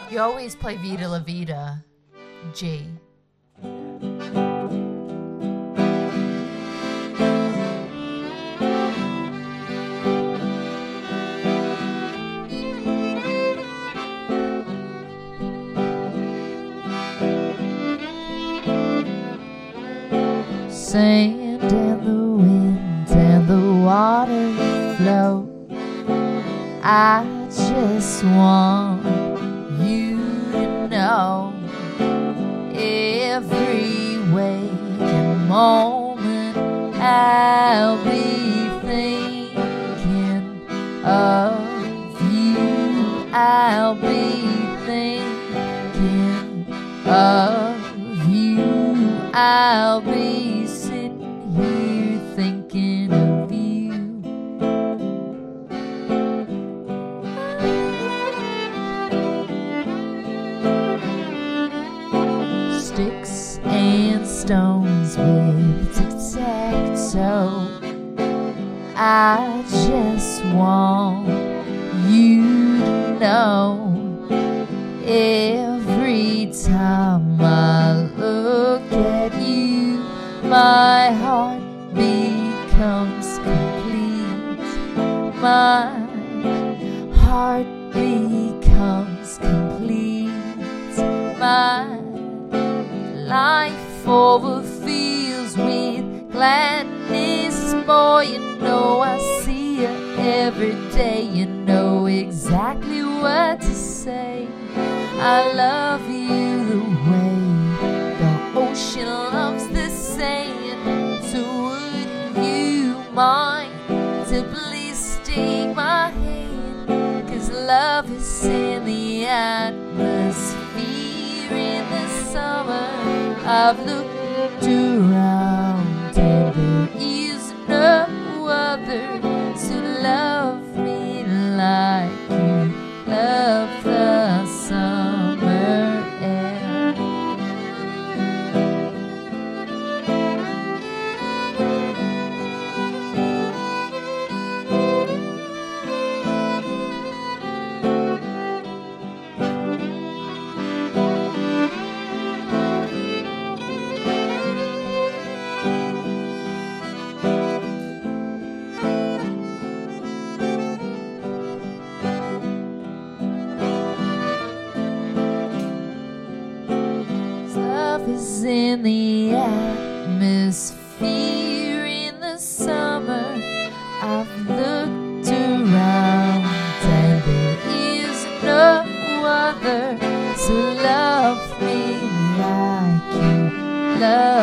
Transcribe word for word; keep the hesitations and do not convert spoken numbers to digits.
You always play Vida La Vida, G. Sand and the wind and the water flow. I just want you to know every waking moment I'll be thinking of you. I'll be thinking of you. I'll be sitting here thinking of you. Sticks and stones with tic-tac-toe. I just want you to know every time I look at you, my heart becomes complete. My heart becomes complete. My life overfills with gladness. Boy, you know I see you every day. You know exactly what to say. I love you the way the ocean loves the sand. So would you mind to please take my hand? 'Cause love is in the atmosphere in the summer. I've looked around and there is no other to love me like you love the summer air. Love is in the atmosphere in the summer. I've looked around and there is no other to love me like you love